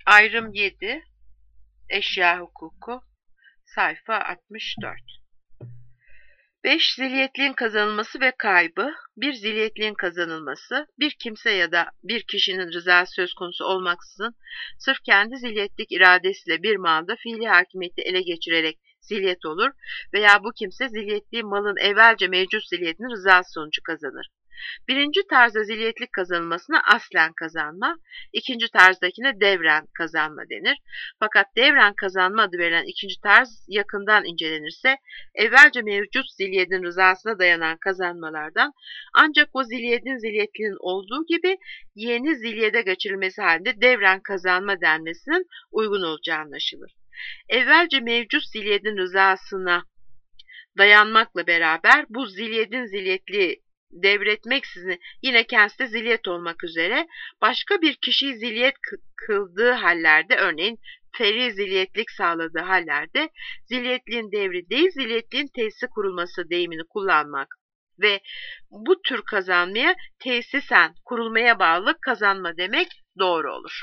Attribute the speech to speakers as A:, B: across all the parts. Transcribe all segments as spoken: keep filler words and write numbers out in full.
A: Ayrım yedi, Eşya hukuku, sayfa altmış dört. beş. Zilyetliğin kazanılması ve kaybı. bir. Zilyetliğin kazanılması, bir kimse ya da bir kişinin rızası söz konusu olmaksızın sırf kendi zilyetlik iradesiyle bir malda fiili hakimiyeti ele geçirerek zilyet olur veya bu kimse zilyetliği malın evvelce mevcut zilyetinin rızası sonucu kazanır. Birinci tarzda zilyetlik kazanılmasına aslen kazanma, ikinci tarzdakine devren kazanma denir. Fakat devren kazanma adı verilen ikinci tarz yakından incelenirse, evvelce mevcut zilyetin rızasına dayanan kazanmalardan ancak o zilyetin zilyetliğinin olduğu gibi yeni zilyede geçirilmesi halinde devren kazanma denmesinin uygun olacağı anlaşılır. Evvelce mevcut zilyetin rızasına dayanmakla beraber bu zilyetin zilyetliği devretmeksizin yine kendisi de zilyet olmak üzere başka bir kişiyi zilyet kıldığı hallerde, örneğin feri zilyetlik sağladığı hallerde zilyetliğin devri değil zilyetliğin tesisi kurulması deyimini kullanmak ve bu tür kazanmaya tesisen kurulmaya bağlı kazanma demek doğru olur.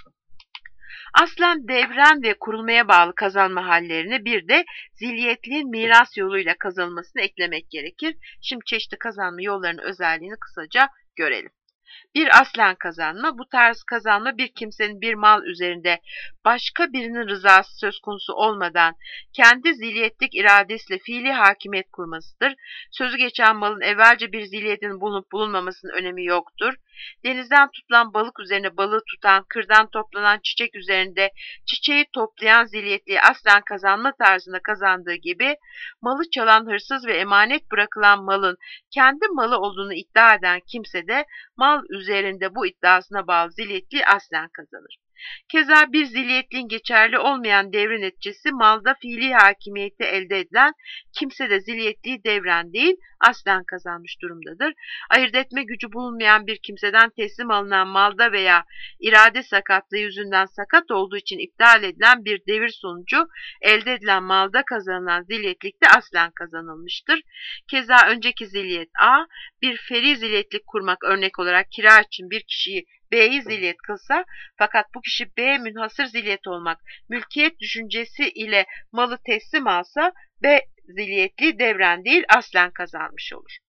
A: Aslen devren ve kurulmaya bağlı kazanma hallerine bir de zilyetliğin miras yoluyla kazanılmasını eklemek gerekir. Şimdi çeşitli kazanma yollarının özelliğini kısaca görelim. Bir aslen kazanma, bu tarz kazanma bir kimsenin bir mal üzerinde başka birinin rızası söz konusu olmadan kendi zilyetlik iradesiyle fiili hakimiyet kurmasıdır. Sözü geçen malın evvelce bir zilyetin bulunup bulunmamasının önemi yoktur. Denizden tutulan balık üzerine balığı tutan, kırdan toplanan çiçek üzerinde çiçeği toplayan zilyetliği aslen kazanma tarzında kazandığı gibi, malı çalan hırsız ve emanet bırakılan malın kendi malı olduğunu iddia eden kimse de mal üzerinde bu iddiasına bağlı zilyetliği aslen kazanır. Keza bir zilyetliğin geçerli olmayan devri neticesi malda fiili hakimiyeti elde edilen kimse de zilyetliği devren değil aslen kazanmış durumdadır. Ayırt etme gücü bulunmayan bir kimseden teslim alınan malda veya irade sakatlığı yüzünden sakat olduğu için iptal edilen bir devir sonucu elde edilen malda kazanılan zilyetlik de aslen kazanılmıştır. Keza önceki zilyet A, bir feri zilyetlik kurmak örnek olarak kira için bir kişiyi B'yi zilyet kılsa fakat bu kişi B münhasır zilyet olmak mülkiyet düşüncesi ile malı teslim alsa B zilyetli devren değil aslen kazanmış olur.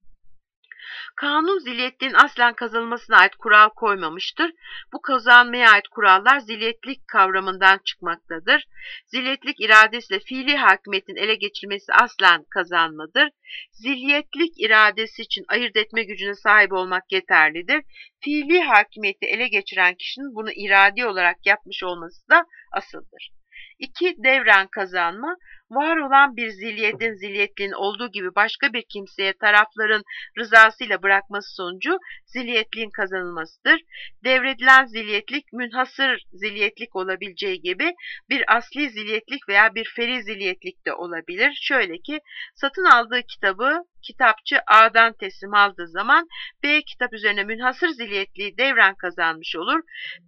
A: Kanun zilyetliğin aslen kazanılmasına ait kural koymamıştır. Bu kazanmaya ait kurallar zilyetlik kavramından çıkmaktadır. Zilyetlik iradesiyle fiili hakimiyetin ele geçirilmesi aslen kazanmadır. Zilyetlik iradesi için ayırt etme gücüne sahip olmak yeterlidir. Fiili hakimiyeti ele geçiren kişinin bunu iradi olarak yapmış olması da asıldır. iki. Devren kazanma, var olan bir zilyetin zilyetliğin olduğu gibi başka bir kimseye tarafların rızasıyla bırakması sonucu zilyetliğin kazanılmasıdır. Devredilen zilyetlik münhasır zilyetlik olabileceği gibi bir asli zilyetlik veya bir feri zilyetlik de olabilir. Şöyle ki satın aldığı kitabı kitapçı A'dan teslim aldığı zaman B kitap üzerine münhasır zilyetliği devren kazanmış olur.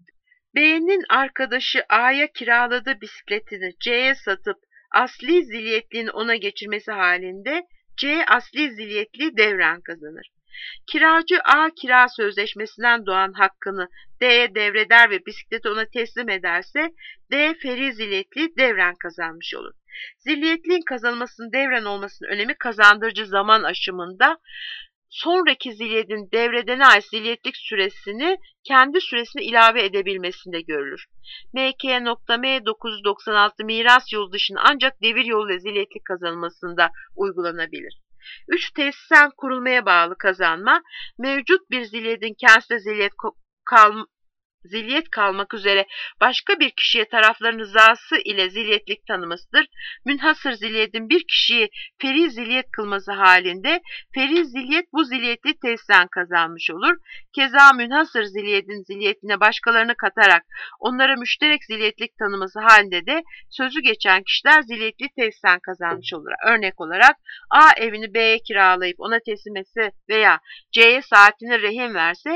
A: B'nin arkadaşı A'ya kiraladığı bisikletini C'ye satıp asli zilyetliğini ona geçirmesi halinde C asli zilyetliği devren kazanır. Kiracı A kira sözleşmesinden doğan hakkını D'ye devreder ve bisikleti ona teslim ederse D feri zilyetliği devren kazanmış olur. Zilyetliğin kazanılmasının devren olmasının önemi kazandırıcı zaman aşımında sonraki zilyetin devredene ait zilyetlik süresini kendi süresine ilave edebilmesinde görülür. M K M dokuz yüz doksan altı miras yolu dışında ancak devir yoluyla zilyetlik kazanılmasında uygulanabilir. üç. Tesisen kurulmaya bağlı kazanma, mevcut bir zilyetin kendisine zilyet kalma zilyet kalmak üzere başka bir kişiye tarafların rızası ile zilyetlik tanımasıdır. Münhasır zilyetin bir kişiyi feri zilyet kılması halinde feri zilyet bu zilyetli tesisen kazanmış olur. Keza münhasır zilyetin zilyetine başkalarını katarak onlara müşterek zilyetlik tanıması halinde de sözü geçen kişiler zilyetli tesisen kazanmış olur. Örnek olarak A evini B'ye kiralayıp ona teslim etse veya C'ye saatini rehin verse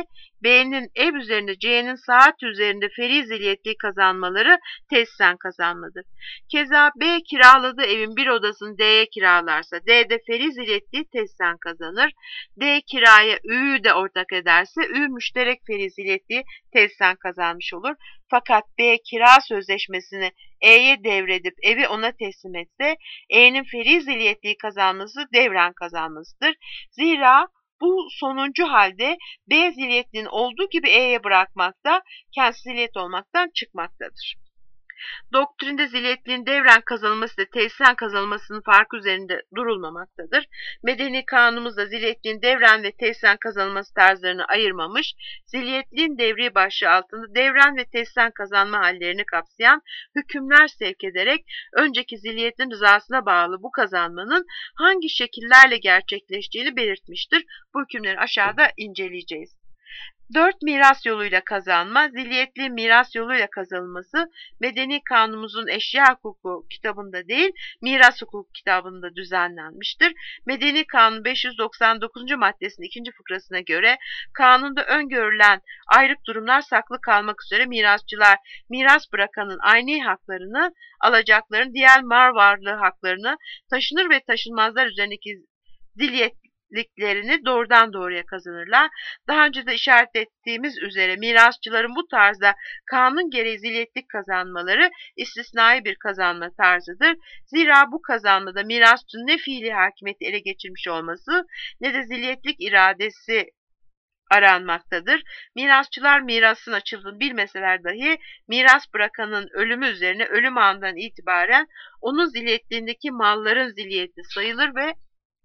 A: B'nin ev üzerinde, C'nin saat üzerinde feri zilyetliği kazanmaları tesisen kazanmadır. Keza B kiraladığı evin bir odasını D'ye kiralarsa D de feri zilyetliği tesisen kazanır. D kiraya Ü'yü de ortak ederse Ü müşterek feri zilyetliği tesisen kazanmış olur. Fakat B kira sözleşmesini E'ye devredip evi ona teslim etse E'nin feri zilyetliği kazanması devren kazanmasıdır. Zira bu sonuncu halde B zilyetliğini olduğu gibi E'ye bırakmakta, kendisi zilyet olmaktan çıkmaktadır. Doktrinde zilyetliğin devren kazanılması ile tesisen kazanılmasının farkı üzerinde durulmamaktadır. Medeni kanunumuz da zilyetliğin devren ve tesisen kazanılması tarzlarını ayırmamış, zilyetliğin devri başlığı altında devren ve tesisen kazanma hallerini kapsayan hükümler sevk ederek önceki zilyetin rızasına bağlı bu kazanmanın hangi şekillerle gerçekleştiğini belirtmiştir. Bu hükümleri aşağıda inceleyeceğiz. dört Miras yoluyla kazanma, zilyetli miras yoluyla kazanılması Medeni Kanunumuzun Eşya Hukuku kitabında değil, Miras Hukuku kitabında düzenlenmiştir. Medeni Kanun beş yüz doksan dokuzuncu maddesinin ikinci fıkrasına göre kanunda öngörülen ayrık durumlar saklı kalmak üzere mirasçılar miras bırakanın aynı haklarını, alacakların diğer mal varlığı haklarını, taşınır ve taşınmazlar üzerindeki zilyet liklerini doğrudan doğruya kazanırlar. Daha önce de işaret ettiğimiz üzere mirasçıların bu tarzda kanun gereği zilyetlik kazanmaları istisnai bir kazanma tarzıdır. Zira bu kazanmada mirasçının ne fiili hakimiyeti ele geçirmiş olması ne de zilyetlik iradesi aranmaktadır. Mirasçılar mirasın açıldığını bilmeseler dahi miras bırakanın ölümü üzerine ölüm anından itibaren onun zilyetliğindeki malların zilyeti sayılır ve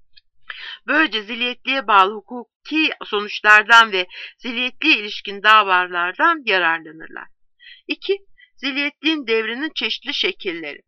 A: böylece zilyetliğe bağlı hukuki sonuçlardan ve zilyetliğe ilişkin davalardan yararlanırlar. iki Zilyetliğin devrinin çeşitli şekilleri.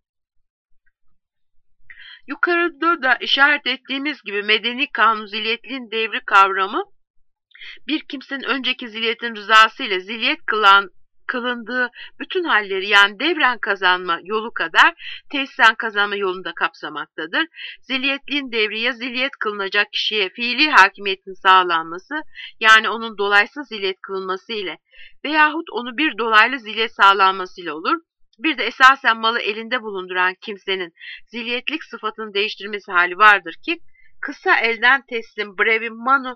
A: Yukarıda da işaret ettiğimiz gibi medeni kanun zilyetliğin devri kavramı bir kimsenin önceki zilyetin rızası ile zilyet kılan kılındığı bütün halleri yani devren kazanma yolu kadar tesisen kazanma yolunu da kapsamaktadır. Zilyetliğin devri ya zilyet kılınacak kişiye fiili hakimiyetin sağlanması yani onun dolaysız zilyet kılınması ile veyahut onu bir dolaylı zilyet sağlanması ile olur. Bir de esasen malı elinde bulunduran kimsenin zilyetlik sıfatını değiştirmesi hali vardır ki kısa elden teslim brevi manu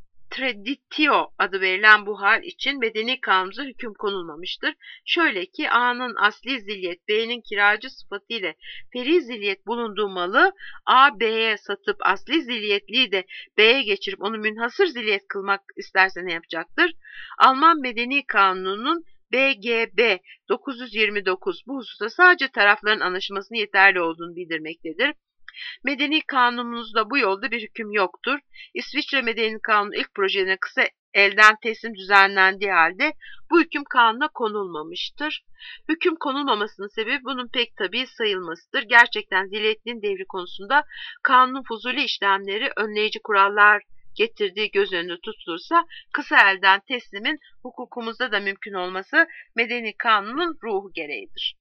A: traditio adı verilen bu hal için medeni kanunumuza hüküm konulmamıştır. Şöyle ki A'nın asli zilyet B'nin kiracı sıfatıyla feri zilyet bulunduğu malı A B'ye satıp asli zilyetliği de B'ye geçirip onu münhasır zilyet kılmak isterse ne yapacaktır? Alman Medeni Kanunu'nun B G B dokuz yüz yirmi dokuz bu hususta sadece tarafların anlaşmasının yeterli olduğunu bildirmektedir. Medeni kanunumuzda bu yolda bir hüküm yoktur. İsviçre Medeni Kanunu ilk projelerine kısa elden teslim düzenlendiği halde bu hüküm kanuna konulmamıştır. Hüküm konulmamasının sebebi bunun pek tabii sayılmasıdır. Gerçekten zilyetliğin devri konusunda kanunun fuzuli işlemleri önleyici kurallar getirdiği göz önünde tutulursa kısa elden teslimin hukukumuzda da mümkün olması Medeni Kanunun ruhu gereğidir.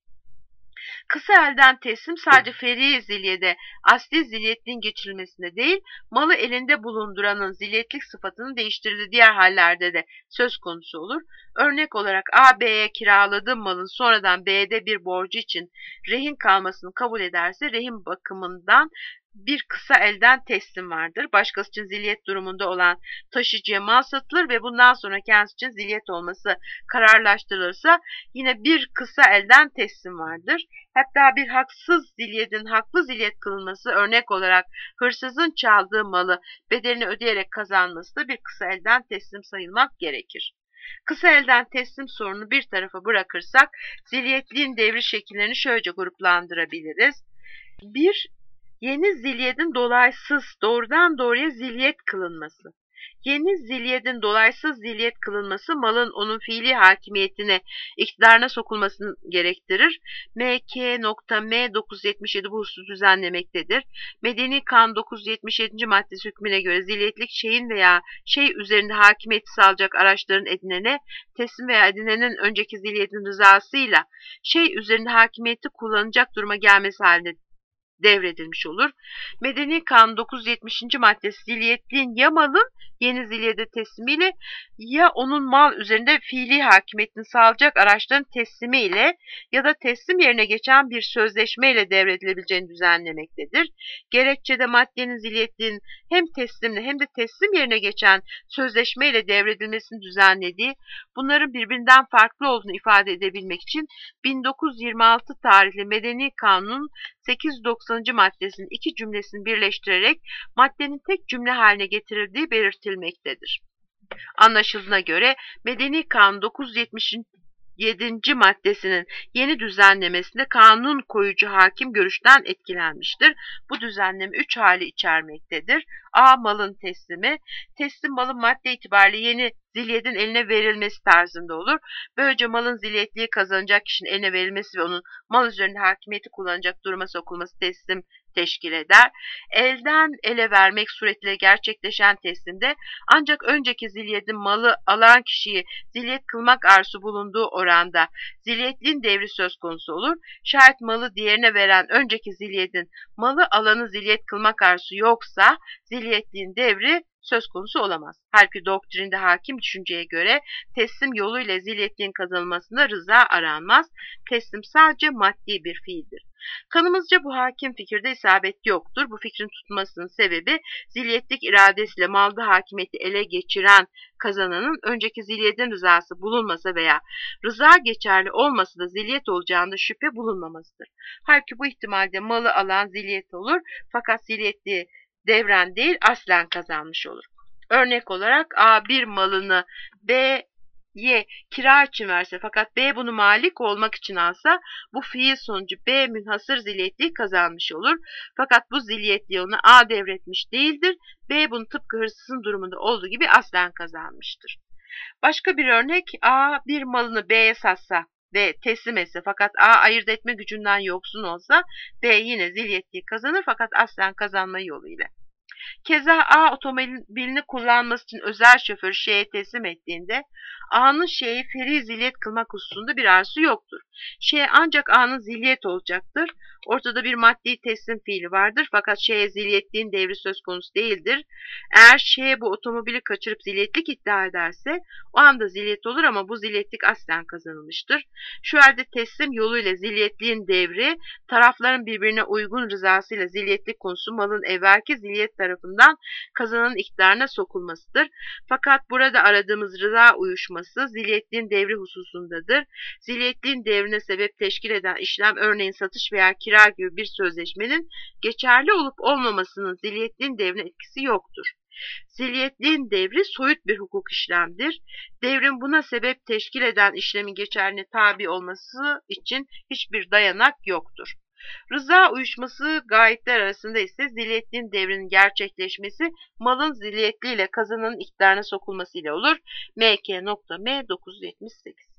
A: Kısa elden teslim sadece feri zilyede asli zilyetliğin geçirilmesinde değil, malı elinde bulunduranın zilyetlik sıfatının değiştirildiği diğer hallerde de söz konusu olur. Örnek olarak A B'ye kiraladığı malın sonradan B'de bir borcu için rehin kalmasını kabul ederse rehin bakımından bir kısa elden teslim vardır. Başkası için zilyet durumunda olan taşıyıcıya mal satılır ve bundan sonra kendisi için zilyet olması kararlaştırılırsa yine bir kısa elden teslim vardır. Hatta bir haksız zilyetin haklı zilyet kılınması örnek olarak hırsızın çaldığı malı bedelini ödeyerek kazanması da bir kısa elden teslim sayılmak gerekir. Kısa elden teslim sorunu bir tarafa bırakırsak zilyetliğin devri şekillerini şöylece gruplandırabiliriz. bir Yeni zilyetin dolaysız doğrudan doğruya zilyet kılınması. Yeni zilyetin dolaysız zilyet kılınması malın onun fiili hakimiyetine, iktidarına sokulmasını gerektirir. M K M dokuz yüz yetmiş yedi bu hususu düzenlemektedir. Medeni Kanun dokuz yüz yetmiş yedinci maddesi hükmüne göre zilyetlik şeyin veya şey üzerinde hakimiyeti sağlayacak araçların edinene, teslim veya edinenin önceki zilyetin rızasıyla şey üzerinde hakimiyeti kullanacak duruma gelmesi halinde devredilmiş olur. Medeni Kanun dokuz yüz yetmişinci maddesi zilyetliğin ya malın yeni zilyede teslimiyle ya onun mal üzerinde fiili hakimiyetini sağlayacak araçların teslimiyle ya da teslim yerine geçen bir sözleşmeyle devredilebileceğini düzenlemektedir. Gerekçede maddenin zilyetliğinin hem teslimle hem de teslim yerine geçen sözleşmeyle devredilmesini düzenlediği, bunların birbirinden farklı olduğunu ifade edebilmek için bin dokuz yüz yirmi altı tarihli Medeni Kanun'un sekiz yüz doksanıncı maddesinin iki cümlesini birleştirerek maddenin tek cümle haline getirildiği belirtilmektedir. Anlaşıldığına göre Medeni Kanun dokuz yüz yetmiş yedinci maddesinin yeni düzenlemesinde kanun koyucu hakim görüşten etkilenmiştir. Bu düzenleme üç hali içermektedir. A. Malın teslimi. Teslim malın madde itibariyle yeni zilyedin eline verilmesi tarzında olur. Böylece malın zilyetliği kazanacak kişinin eline verilmesi ve onun mal üzerinde hakimiyeti kullanacak duruma sokulması teslim teşkil eder. Elden ele vermek suretiyle gerçekleşen teslimde ancak önceki zilyedin malı alan kişiyi zilyet kılmak arzusu bulunduğu oranda zilyetliğin devri söz konusu olur. Şayet malı diğerine veren önceki zilyedin malı alanı zilyet kılmak arzusu yoksa zilyetliğin devri söz konusu olamaz. Halbuki doktrinde hakim düşünceye göre teslim yoluyla zilyetliğin kazanılmasında rıza aranmaz. Teslim sadece maddi bir fiildir. Kanımızca bu hakim fikirde isabet yoktur. Bu fikrin tutmasının sebebi zilyetlik iradesiyle malda hakimiyeti ele geçiren kazananın önceki zilyedin rızası bulunmasa veya rıza geçerli olmasa da zilyet olacağında şüphe bulunmamasıdır. Halbuki bu ihtimalde malı alan zilyet olur fakat zilyetliği devren değil aslen kazanmış olur. Örnek olarak A bir malını B'ye kira için verse fakat B bunu malik olmak için alsa bu fiil sonucu B münhasır zilyetliği kazanmış olur. Fakat bu zilyetliği ona A devretmiş değildir. B bunu tıpkı hırsızın durumunda olduğu gibi aslen kazanmıştır. Başka bir örnek A bir malını B'ye satsa ve teslim etse fakat A ayırt etme gücünden yoksun olsa B yine zilyetliği kazanır fakat aslen kazanma yoluyla. Keza A otomobilini kullanması için özel şoförü Ş'ye teslim ettiğinde A'nın Ş'yi feri zilyet kılmak hususunda bir arzusu yoktur. Ş ancak A'nın zilyet olacaktır. Ortada bir maddi teslim fiili vardır fakat Ş'ye zilyetliğin devri söz konusu değildir. Eğer Ş bu otomobili kaçırıp zilyetlik iddia ederse o anda zilyet olur ama bu zilyetlik aslen kazanılmıştır. Şu halde teslim yoluyla zilyetliğin devri tarafların birbirine uygun rızasıyla zilyetlik konusu malın evvelki zilyet tarafından kazananın iktidarına sokulmasıdır. Fakat burada aradığımız rıza uyuşması zilyetliğin devri hususundadır. Zilyetliğin devrine sebep teşkil eden işlem örneğin satış veya kira gibi bir sözleşmenin geçerli olup olmamasının zilyetliğin devrine etkisi yoktur. Zilyetliğin devri soyut bir hukuk işlemdir. Devrin buna sebep teşkil eden işlemin geçerliğine tabi olması için hiçbir dayanak yoktur. Rıza uyuşması gayipler arasında ise zilyetliğin devrinin gerçekleşmesi malın zilyetli ile kazananın iktidarına sokulması ile olur. M K M dokuz yüz yetmiş sekiz.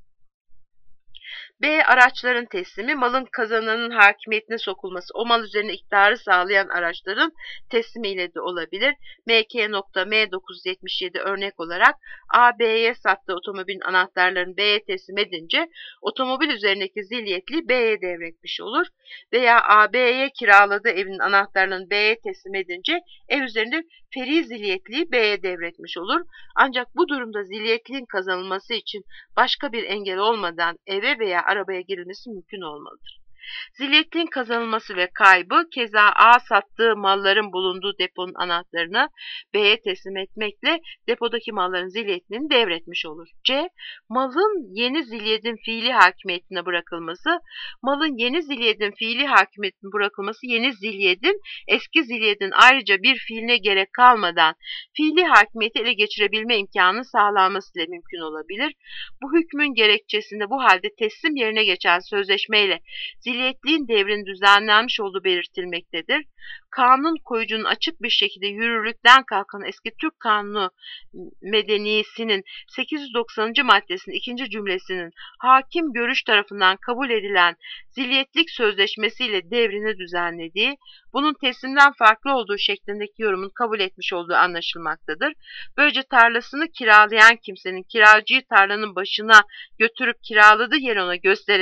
A: B. Araçların teslimi, malın kazananın hakimiyetine sokulması, o mal üzerine iktidarı sağlayan araçların teslimiyle de olabilir. M K M dokuz yüz yetmiş yedi örnek olarak A, B'ye sattığı otomobilin anahtarlarını B'ye teslim edince otomobil üzerindeki zilyetliği B'ye devretmiş olur. Veya A, B'ye kiraladığı evin anahtarlarını B'ye teslim edince ev üzerinde feri zilyetliği B'ye devretmiş olur. Ancak bu durumda zilyetliğin kazanılması için başka bir engel olmadan eve veya arabaya girilmesi mümkün olmalıdır. Zilyetliğin kazanılması ve kaybı keza A sattığı malların bulunduğu deponun anahtarını B'ye teslim etmekle depodaki malların zilyetliğini devretmiş olur. C. Malın yeni zilyedin fiili hakimiyetine bırakılması, malın yeni zilyedin fiili hakimiyetine bırakılması yeni zilyedin eski zilyedin ayrıca bir fiiline gerek kalmadan fiili hakimiyeti ele geçirebilme imkanının sağlanması ile mümkün olabilir. Bu hükmün gerekçesinde bu halde teslim yerine geçen sözleşmeyle zilyetliğin devrinin düzenlenmiş olduğu belirtilmektedir. Kanun koyucunun açık bir şekilde yürürlükten kalkan eski Türk Kanunu Medeniyesi'nin sekiz yüz doksanıncı maddesinin ikinci cümlesinin hakim görüş tarafından kabul edilen zilyetlik sözleşmesiyle devrini düzenlediği, bunun teslimden farklı olduğu şeklindeki yorumun kabul etmiş olduğu anlaşılmaktadır. Böylece tarlasını kiralayan kimsenin kiracıyı tarlanın başına götürüp kiraladığı yeri ona göstererek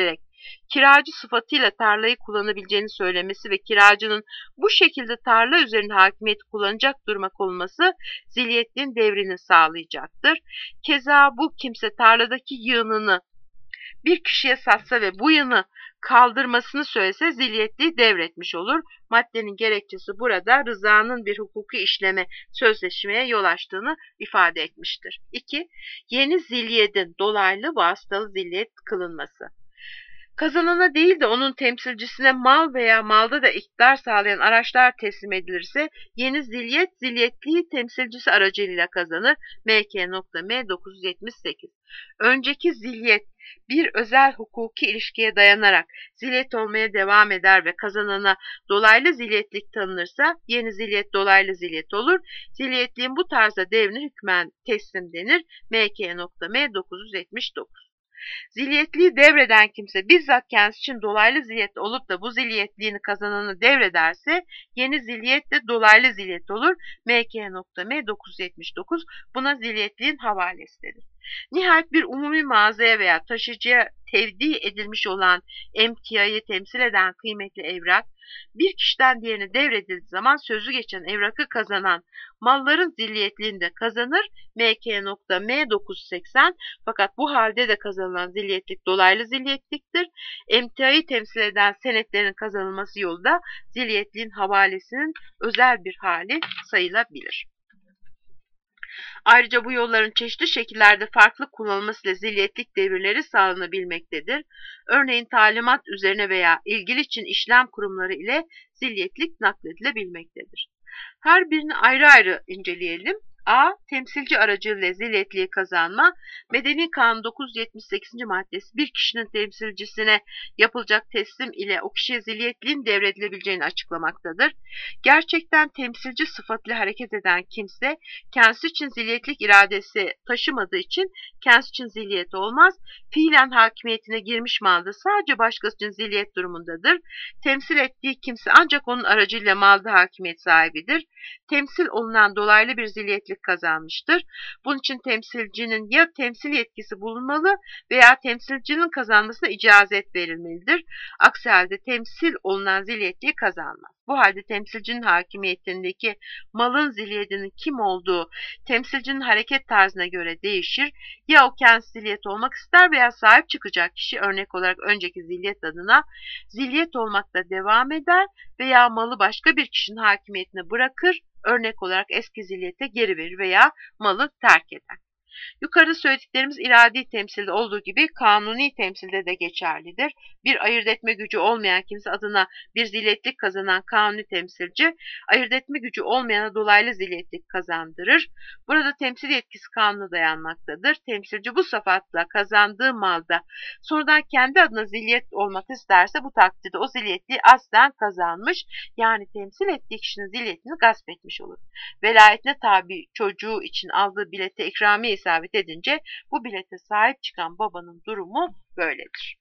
A: kiracı sıfatıyla tarlayı kullanabileceğini söylemesi ve kiracının bu şekilde tarla üzerinde hakimiyeti kullanacak duruma konulması zilyetliğin devrini sağlayacaktır. Keza bu kimse tarladaki yığınını bir kişiye satsa ve bu yığını kaldırmasını söylese zilyetliği devretmiş olur. Maddenin gerekçesi burada rızanın bir hukuki işleme, sözleşmeye yol açtığını ifade etmiştir. iki. Yeni zilyedin dolaylı vasıtalı zilyet kılınması. Kazanana değil de onun temsilcisine mal veya malda da iktidar sağlayan araçlar teslim edilirse yeni zilyet, zilyetliği temsilcisi aracılığıyla kazanır. M K.M dokuz yüz yetmiş sekiz. Önceki zilyet bir özel hukuki ilişkiye dayanarak zilyet olmaya devam eder ve kazanana dolaylı zilyetlik tanınırsa yeni zilyet dolaylı zilyet olur. Zilyetliğin bu tarzda devrine hükmen teslim denir. M K.M dokuz yüz yetmiş dokuz. Zilyetliği devreden kimse bizzat kendisi için dolaylı zilyet olup da bu zilyetliğini kazananı devrederse yeni zilyet de dolaylı zilyet olur. M K.M dokuz yüz yetmiş dokuz buna zilyetliğin havalesidir. Nihayet bir umumi mağazaya veya taşıcıya tevdi edilmiş olan emtiayı temsil eden kıymetli evrak, bir kişiden diğerine devredildiği zaman sözü geçen evrakı kazanan malların zilyetliğini de kazanır. M K.M dokuz yüz seksen fakat bu halde de kazanılan zilyetlik dolaylı zilyetliktir. Emtiayı temsil eden senetlerin kazanılması yolda zilyetliğin havalesinin özel bir hali sayılabilir. Ayrıca bu yolların çeşitli şekillerde farklı kullanılmasıyla zilyetlik devirleri sağlanabilmektedir. Örneğin talimat üzerine veya ilgili için işlem kurumları ile zilyetlik nakledilebilmektedir. Her birini ayrı ayrı inceleyelim. A. Temsilci aracılığıyla zilyetliği kazanma. Medeni Kanun dokuz yüz yetmiş sekizinci maddesi bir kişinin temsilcisine yapılacak teslim ile o kişiye zilyetliğin devredilebileceğini açıklamaktadır. Gerçekten temsilci sıfatıyla hareket eden kimse kendisi için zilyetlik iradesi taşımadığı için kendisi için zilyet olmaz. Fiilen hakimiyetine girmiş malda sadece başkası için zilyet durumundadır. Temsil ettiği kimse ancak onun aracıyla malda hakimiyet sahibidir. Temsil olunan dolaylı bir zilyetlik kazanmıştır. Bunun için temsilcinin ya temsil yetkisi bulunmalı veya temsilcinin kazanmasına icazet verilmelidir. Aksi halde temsil olunan zilyetliği kazanmaz. Bu halde temsilcinin hakimiyetindeki malın zilyetinin kim olduğu temsilcinin hareket tarzına göre değişir. Ya o kendisi zilyet olmak ister veya sahip çıkacak kişi örnek olarak önceki zilyet adına zilyet olmakta devam eder veya malı başka bir kişinin hakimiyetine bırakır, örnek olarak eski zilyete geri verir veya malı terk eder. Yukarıda söylediklerimiz iradi temsilde olduğu gibi kanuni temsilde de geçerlidir. Bir ayırt etme gücü olmayan kimse adına bir zilyetlik kazanan kanuni temsilci, ayırt etme gücü olmayana dolaylı zilyetlik kazandırır. Burada temsil yetkisi kanuna dayanmaktadır. Temsilci bu sıfatla kazandığı malda sonradan kendi adına zilyet olmak isterse bu takdirde o zilyetliği aslen kazanmış, yani temsil ettiği kişinin zilyetini gasp etmiş olur. Velayetine tabi çocuğu için aldığı bilete ikramiye isabet edince bu bilete sahip çıkan babanın durumu böyledir.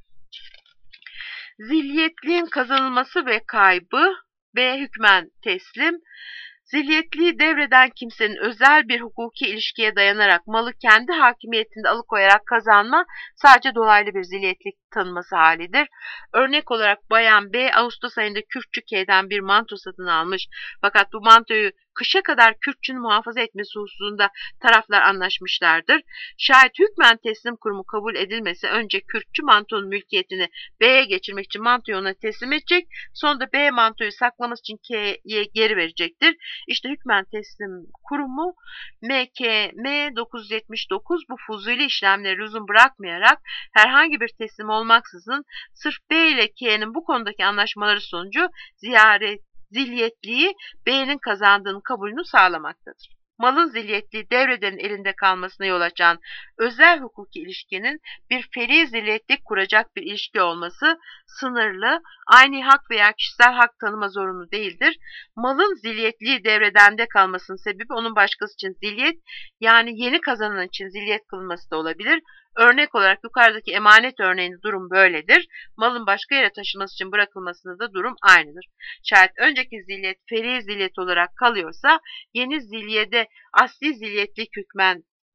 A: Zilyetliğin kazanılması ve kaybı ve hükmen teslim. Zilyetliği devreden kimsenin özel bir hukuki ilişkiye dayanarak malı kendi hakimiyetinde alıkoyarak kazanma sadece dolaylı bir zilyetlik tanınması halidir. Örnek olarak Bayan B Ağustos ayında Kürkçü K'den bir manto satın almış fakat bu mantoyu kışa kadar Kürkçünün muhafaza etmesi hususunda taraflar anlaşmışlardır. Şayet hükmen teslim kurumu kabul edilmese önce Kürkçü mantonun mülkiyetini B'ye geçirmek için mantoyu ona teslim edecek, sonra da B mantoyu saklaması için K'ye geri verecektir. İşte hükmen teslim kurumu M K M dokuz yüz yetmiş dokuz bu fuzuli işlemleri lüzum bırakmayarak herhangi bir teslim olmaksızın sırf B ile K'nin bu konudaki anlaşmaları sonucu ziyaret zilyetliği B'nin kazandığının kabulünü sağlamaktadır. Malın zilyetliği devredenin elinde kalmasına yol açan özel hukuki ilişkinin bir feri zilyetlik kuracak bir ilişki olması sınırlı, aynı hak veya kişisel hak tanıma zorunlu değildir. Malın zilyetliği devredende kalmasının sebebi onun başkası için zilyet, yani yeni kazanan için zilyet kılınması da olabilir. Örnek olarak yukarıdaki emanet örneğinde durum böyledir. Malın başka yere taşınması için bırakılmasında da durum aynıdır. Şayet önceki zilyet feri zilyet olarak kalıyorsa yeni zilyede asli zilyetlik hükmen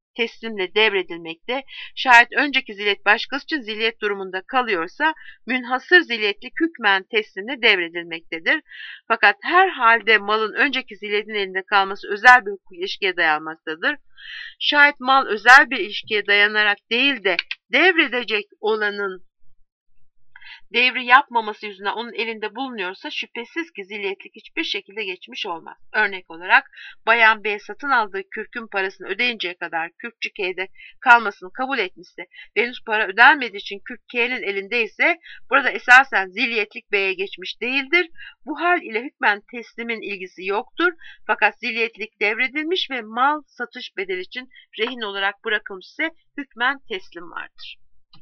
A: teslimle devredilmekte. Şayet önceki zillet başkası için zilliyet durumunda kalıyorsa münhasır zilliyetlik hükmen teslimle devredilmektedir. Fakat her halde malın önceki zilliyetin elinde kalması özel bir hukuk ilişkiye dayanmaktadır. Şayet mal özel bir ilişkiye dayanarak değil de devredecek olanın devri yapmaması yüzünden onun elinde bulunuyorsa şüphesiz ki zilliyetlik hiçbir şekilde geçmiş olmaz. Örnek olarak Bayan B satın aldığı kürkün parasını ödeyinceye kadar kürkçü K'de kalmasını kabul etmişse ve henüz para ödenmediği için kürk K'nin elindeyse burada esasen zilliyetlik B'ye geçmiş değildir. Bu hal ile hükmen teslimin ilgisi yoktur. Fakat zilliyetlik devredilmiş ve mal satış bedeli için rehin olarak bırakılmışsa hükmen teslim vardır.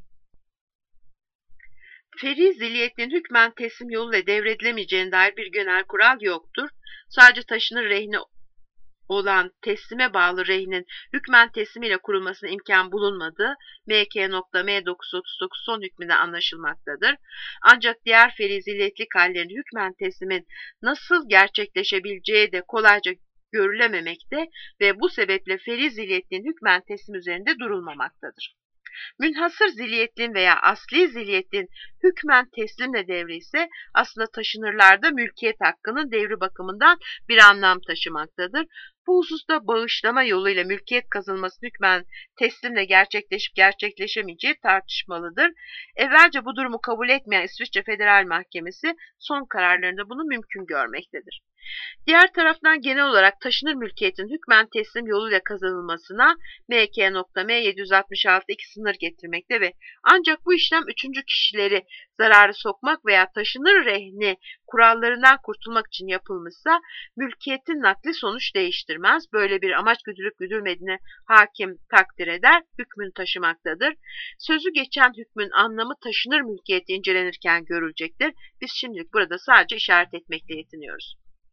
A: Feri zilliyetinin hükmen teslim yoluyla devredilemeyeceğine dair bir genel kural yoktur. Sadece taşınır rehni olan teslime bağlı rehinin hükmen teslimiyle kurulmasına imkan bulunmadığı M K.M dokuz yüz otuz dokuz son hükmünde anlaşılmaktadır. Ancak diğer feri zilliyetlik hallerinde hükmen teslimin nasıl gerçekleşebileceği de kolayca görülememekte ve bu sebeple feri zilliyetliğin hükmen teslim üzerinde durulmamaktadır. Münhasır zilliyetliğin veya asli zilliyetliğin hükmen teslimle devri ise aslında taşınırlarda mülkiyet hakkının devri bakımından bir anlam taşımaktadır. Bu hususta bağışlama yoluyla mülkiyet kazanılması hükmen teslimle gerçekleşip gerçekleşemeyeceği tartışmalıdır. Evvelce bu durumu kabul etmeyen İsviçre Federal Mahkemesi son kararlarında bunu mümkün görmektedir. Diğer taraftan genel olarak taşınır mülkiyetin hükmen teslim yoluyla kazanılmasına M K.M yedi yüz altmış altı iki sınır getirmekte ve ancak bu işlem üçüncü kişileri zararı sokmak veya taşınır rehni kurallarından kurtulmak için yapılmışsa mülkiyetin nakli sonuç değiştirmez. Böyle bir amaç güdülüp güdülmediğine hakim takdir eder, hükmünü taşımaktadır. Sözü geçen hükmün anlamı taşınır mülkiyeti incelenirken görülecektir. Biz şimdilik burada sadece işaret etmekle yetiniyoruz.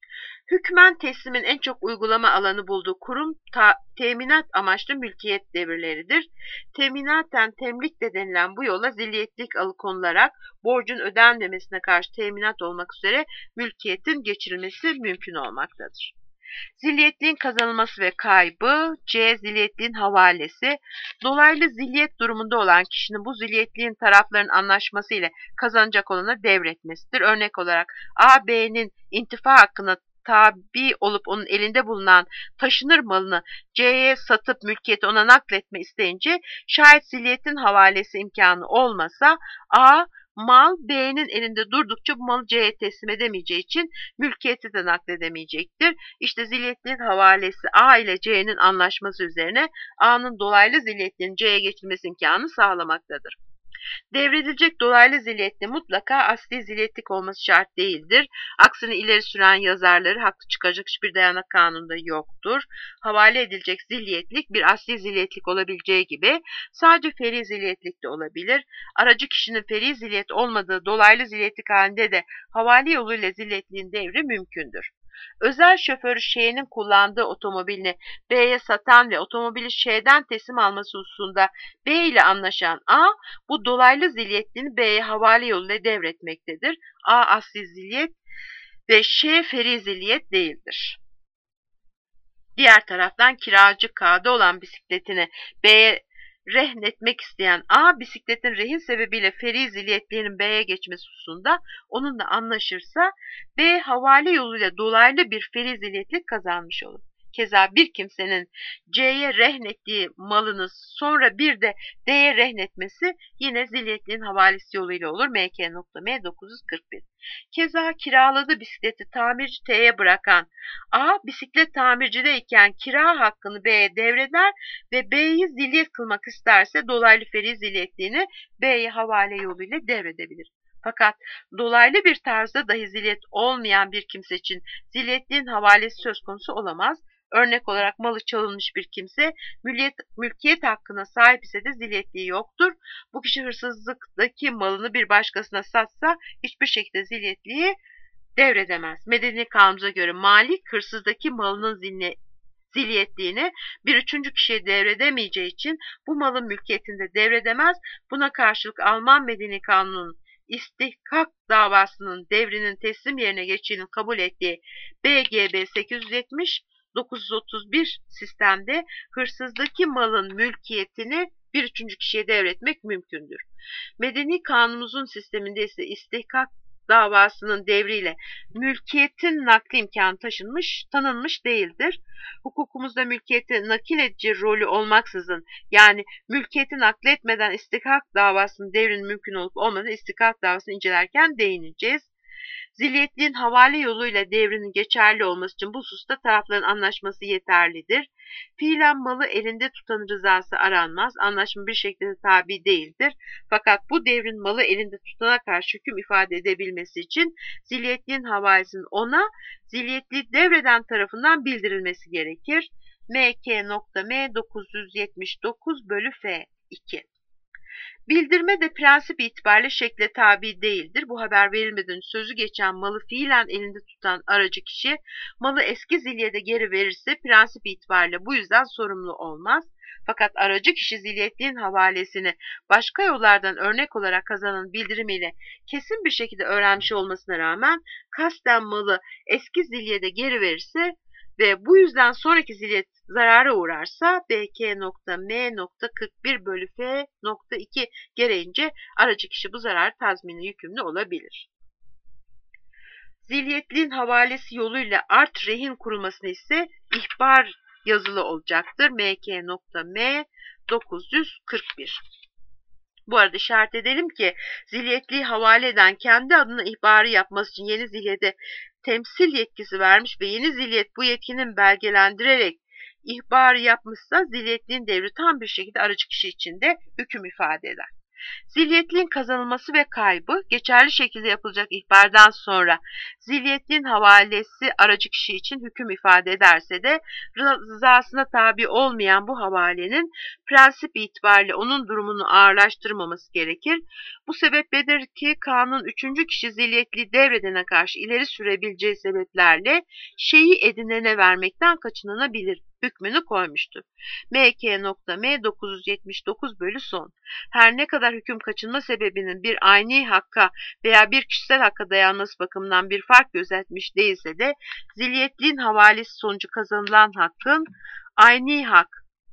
A: Hükmen teslimin en çok uygulama alanı bulduğu kurum ta, teminat amaçlı mülkiyet devirleridir. Teminaten temlik de denilen bu yola zilliyetlik alıkonularak borcun ödenmemesine karşı teminat olmak üzere mülkiyetin geçirilmesi mümkün olmaktadır. Zilliyetliğin kazanılması ve kaybı, C. Zilliyetliğin havalesi, dolaylı zilliyet durumunda olan kişinin bu zilliyetliğin tarafların anlaşması ile kazanacak olana devretmesidir. Örnek olarak A, B'nin intifa hakkına tabi olup onun elinde bulunan taşınır malını C'ye satıp mülkiyeti ona nakletme isteyince şayet zilliyetin havalesi imkanı olmasa A, mal B'nin elinde durdukça bu malı C'ye teslim edemeyeceği için mülkiyeti de nakledemeyecektir. İşte zilliyetliğin havalesi A ile C'nin anlaşması üzerine A'nın dolaylı zilliyetliğin C'ye geçilmesi imkanı sağlamaktadır. Devredilecek dolaylı zilliyetli mutlaka asli zilliyetlik olması şart değildir. Aksini ileri süren yazarları haklı çıkacak hiçbir dayanak kanununda yoktur. Havale edilecek zilliyetlik bir asli zilliyetlik olabileceği gibi sadece feri zilliyetlik de olabilir. Aracı kişinin feri zilliyet olmadığı dolaylı zilliyetlik halinde de havale yoluyla zilliyetliğin devri mümkündür. Özel şoförü Ş'nin kullandığı otomobilini B'ye satan ve otomobili Ş'den teslim alması hususunda B ile anlaşan A, bu dolaylı zilliyetliğini B'ye havale yoluyla devretmektedir. A asli zilliyet ve Ş feri zilliyet değildir. Diğer taraftan kiracı K'da olan bisikletini B'ye rehnetmek isteyen A, bisikletin rehin sebebiyle feri zilliyetliğinin B'ye geçmesi hususunda onunla anlaşırsa B havale yoluyla dolaylı bir feri zilliyetlik kazanmış olur. Keza bir kimsenin C'ye rehnettiği malını sonra bir de D'ye rehnetmesi yine zilliyetliğin havalesi yoluyla olur. M K.M dokuz yüz kırk bir. Keza kiraladığı bisikleti tamirci T'ye bırakan A, bisiklet tamircideyken kira hakkını B'ye devreder ve B'yi zilliyet kılmak isterse dolaylı feri zilliyetliğini B'ye havale yoluyla devredebilir. Fakat dolaylı bir tarzda dahi zilliyet olmayan bir kimse için zilliyetliğin havalesi söz konusu olamaz. Örnek olarak malı çalınmış bir kimse mülkiyet, mülkiyet hakkına sahip ise de zilliyetliği yoktur. Bu kişi hırsızlıktaki malını bir başkasına satsa hiçbir şekilde zilliyetliği devredemez. Medeni kanunumuza göre malik hırsızdaki malının zilli, zilliyetliğini bir üçüncü kişiye devredemeyeceği için bu malın mülkiyetinde devredemez. Buna karşılık Alman Medeni Kanunu'nun istihkak davasının devrinin teslim yerine geçtiğini kabul ettiği B G B sekiz yüz yetmiş dokuz yüz otuz bir sistemde hırsızdaki malın mülkiyetini bir üçüncü kişiye devretmek mümkündür. Medeni kanunumuzun sisteminde ise istihkak davasının devriyle mülkiyetin nakli imkanı taşınmış, tanınmış değildir. Hukukumuzda mülkiyeti nakil edici rolü olmaksızın, yani mülkiyeti nakletmeden istihkak davasının devrinin mümkün olup olmadığını istihkak davasını incelerken değineceğiz. Zilyetliğin havale yoluyla devrinin geçerli olması için bu hususta tarafların anlaşması yeterlidir. Fiilen malı elinde tutanın rızası aranmaz, anlaşma bir şekilde tabi değildir. Fakat bu devrin malı elinde tutana karşı hüküm ifade edebilmesi için zilyetliğin havalesinin ona zilyetliği devreden tarafından bildirilmesi gerekir. M K.M dokuz yüz yetmiş dokuz bölü F iki. Bildirme de prensip itibariyle şekle tabi değildir. Bu haber verilmeden sözü geçen malı fiilen elinde tutan aracı kişi malı eski zilyede geri verirse prensip itibariyle bu yüzden sorumlu olmaz. Fakat aracı kişi zilyetliğin havalesini başka yollardan örnek olarak kazanan bildirimiyle kesin bir şekilde öğrenmiş olmasına rağmen kasten malı eski zilyede geri verirse ve bu yüzden sonraki zilyet zarara uğrarsa B K.M kırk bir bölü F iki gereğince aracı kişi bu zarar tazmini yükümlü olabilir. Zilyetliğin havalesi yoluyla art rehin kurulmasını ise ihbar yazılı olacaktır. M K.M dokuz yüz kırk bir. Bu arada işaret edelim ki zilyetliği havale eden kendi adına ihbarı yapması için yeni zilyete temsil yetkisi vermiş ve yeni zilyet bu yetkinin belgelendirerek ihbarı yapmışsa zilyetliğin devri tam bir şekilde aracı kişi için de hüküm ifade eder. Zilyetliğin kazanılması ve kaybı geçerli şekilde yapılacak ihbardan sonra zilyetliğin havalesi aracı kişi için hüküm ifade ederse de rızasına tabi olmayan bu havalenin prensip itibariyle onun durumunu ağırlaştırmaması gerekir. Bu sebepledir ki kanun üçüncü kişi zilyetliği devredene karşı ileri sürebileceği sebeplerle şeyi edinene vermekten kaçınılabilir hükmünü koymuştur. M K.M dokuz yüz yetmiş dokuz bölü son. Her ne kadar hüküm kaçınma sebebinin bir ayni hakka veya bir kişisel hakka dayanması bakımından bir fark gözetmiş değilse de zilyetliğin havalesi sonucu kazanılan hakkın ayni hak,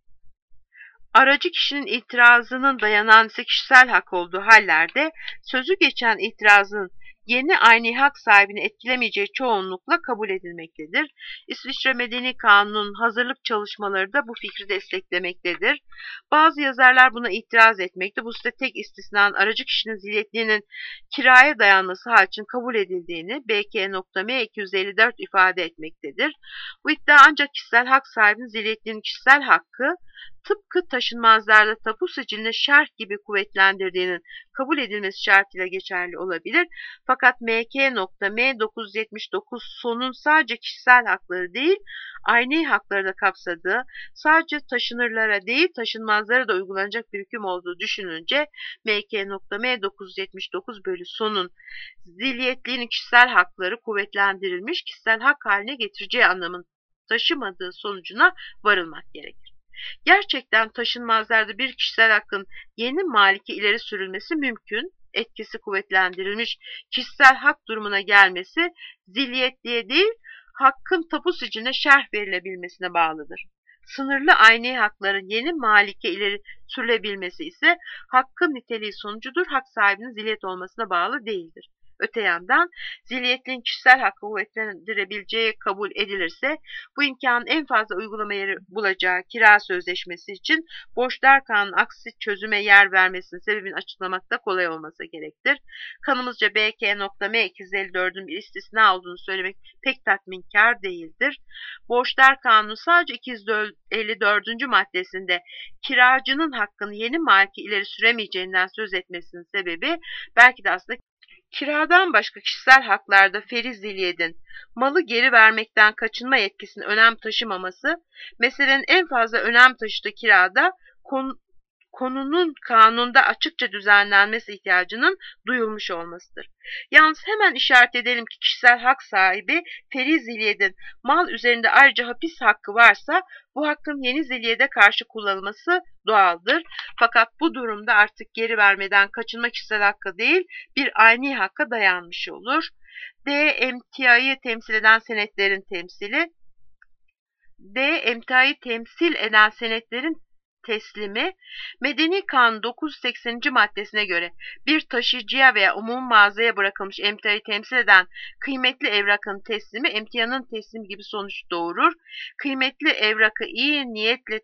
A: aracı kişinin itirazının dayanan ise kişisel hak olduğu hallerde sözü geçen itirazın yeni ayni hak sahibini etkilemeyeceği çoğunlukla kabul edilmektedir. İsviçre Medeni Kanunu'nun hazırlık çalışmaları da bu fikri desteklemektedir. Bazı yazarlar buna itiraz etmekte. Bu ise tek istisnanın aracı kişinin zilyetliğinin kiraya dayanması hariç kabul edildiğini B K.M iki yüz elli dört ifade etmektedir. Bu iddia ancak kişisel hak sahibinin zilyetliğinin kişisel hakkı tıpkı taşınmazlarda tapu siciline şerh gibi kuvvetlendirdiğinin kabul edilmesi şartıyla geçerli olabilir. Fakat M K.M dokuz yüz yetmiş dokuz sonun sadece kişisel hakları değil, ayni hakları da kapsadığı, sadece taşınırlara değil taşınmazlara da uygulanacak bir hüküm olduğu düşününce M K.M dokuz yüz yetmiş dokuz bölü sonun zilyetliğinin kişisel hakları kuvvetlendirilmiş kişisel hak haline getireceği anlamın taşımadığı sonucuna varılmak gerekir. Gerçekten taşınmazlarda bir kişisel hakkın yeni maliki ileri sürülmesi mümkün, etkisi kuvvetlendirilmiş kişisel hak durumuna gelmesi zilyetliğe değil, hakkın tapu siciline şerh verilebilmesine bağlıdır. Sınırlı ayni hakların yeni malike ileri sürülebilmesi ise hakkın niteliği sonucudur, hak sahibinin zilyet olmasına bağlı değildir. Öte yandan zilyetliğin kişisel hakkı kuvvetlendirebileceği kabul edilirse bu imkanın en fazla uygulama yeri bulacağı kira sözleşmesi için borçlar kanunun aksi çözüme yer vermesinin sebebini açıklamakta kolay olması gerektir. Kanımızca B K.M iki yüz elli dördün bir istisna olduğunu söylemek pek tatminkar değildir. Borçlar kanunu sadece iki yüz elli dördüncü maddesinde kiracının hakkını yeni maliki ileri süremeyeceğinden söz etmesinin sebebi belki de aslında kiradan başka kişisel haklarda feriz zilyedin malı geri vermekten kaçınma yetkisinin önem taşımaması, meselenin en fazla önem taşıdığı kirada konu, konunun kanunda açıkça düzenlenmesi ihtiyacının duyulmuş olmasıdır. Yalnız hemen işaret edelim ki kişisel hak sahibi feriz zilyedin mal üzerinde ayrıca hapis hakkı varsa bu hakkın yeni zilyede karşı kullanılması doğaldır. Fakat bu durumda artık geri vermeden kaçınma kişisel hakkı değil bir ayni hakka dayanmış olur. D. Emtiayı temsil eden senetlerin temsili. D. Emtiayı temsil eden senetlerin teslimi. Medeni Kanun dokuz yüz sekseninci maddesine göre bir taşıyıcıya veya umum mağazaya bırakılmış emtiayı temsil eden kıymetli evrakın teslimi emtianın teslimi gibi sonuç doğurur. Kıymetli evrakı iyi niyetle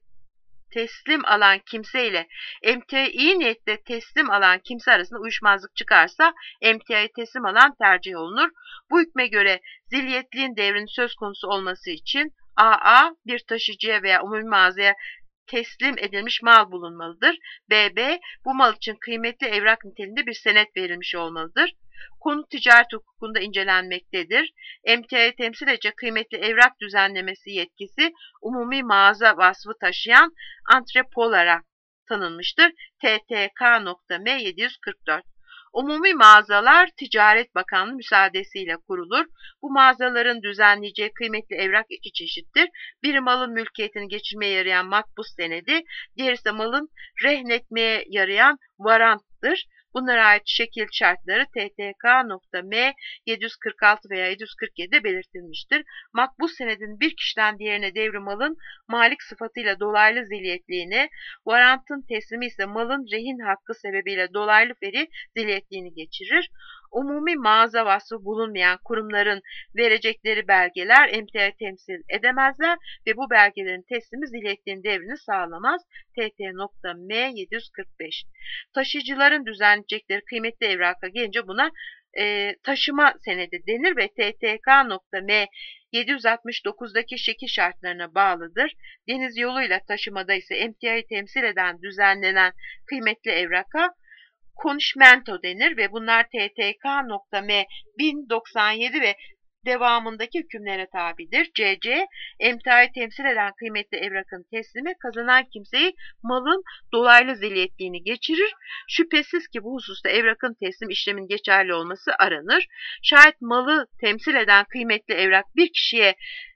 A: teslim alan kimse ile emtiayı iyi niyetle teslim alan kimse arasında uyuşmazlık çıkarsa emtiayı teslim alan tercih olunur. Bu hükme göre zilyetliğin devrinin söz konusu olması için A A bir taşıyıcıya veya umumi mağazaya teslim edilmiş mal bulunmalıdır. B B bu mal için kıymetli evrak niteliğinde bir senet verilmiş olmalıdır. Konu ticaret hukukunda incelenmektedir. Emtiayı temsil edecek kıymetli evrak düzenlemesi yetkisi umumi mağaza vasfı taşıyan antrepolara tanınmıştır. T T K.M yedi yüz kırk dört. Umumi mağazalar Ticaret Bakanlığı müsaadesiyle kurulur. Bu mağazaların düzenleyeceği kıymetli evrak iki çeşittir. Biri malın mülkiyetini geçirmeye yarayan makbuz senedi, diğeri ise malın rehnetmeye yarayan varanttır. Bunlara ait şekil şartları T T K.M yedi yüz kırk altı veya yedi yüz kırk yedi'de belirtilmiştir. Makbuz senedin bir kişiden diğerine devri malın malik sıfatıyla dolaylı zilyetliğini, varantın teslimi ise malın rehin hakkı sebebiyle dolaylı feri zilyetliğini geçirir. Umumi mağaza vasfı bulunmayan kurumların verecekleri belgeler emtiayı temsil edemezler ve bu belgelerin teslimi zilyetliğin devrini sağlamaz. T T.M yedi yüz kırk beş. Taşıyıcıların düzenleyecekleri kıymetli evraka gelince buna e, taşıma senedi denir ve T T K.M yedi yüz altmış dokuz'daki şekil şartlarına bağlıdır. Deniz yoluyla taşımada ise emtiayı temsil eden düzenlenen kıymetli evraka konuşmento denir ve bunlar T T K.M bin doksan yedi ve devamındaki hükümlere tabidir. C C emtiayı temsil eden kıymetli evrakın teslimi kazanan kimseyi malın dolaylı zilyetliğini geçirir. Şüphesiz ki bu hususta evrakın teslim işlemin geçerli olması aranır. Şayet malı temsil eden kıymetli evrak bir kişiye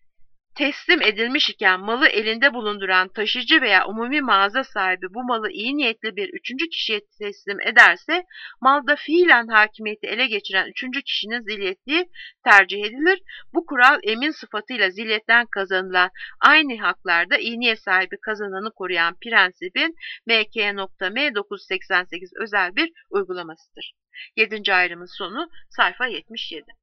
A: teslim edilmiş iken malı elinde bulunduran taşıyıcı veya umumi mağaza sahibi bu malı iyi niyetli bir üçüncü kişiye teslim ederse malda fiilen hakimiyeti ele geçiren üçüncü kişinin zilyetliği tercih edilir. Bu kural emin sıfatıyla zilyetten kazanılan aynı haklarda iyi niyet sahibi kazananı koruyan prensibin M K.M dokuz yüz seksen sekiz özel bir uygulamasıdır. yedinci ayrımın sonu sayfa yetmiş yedi.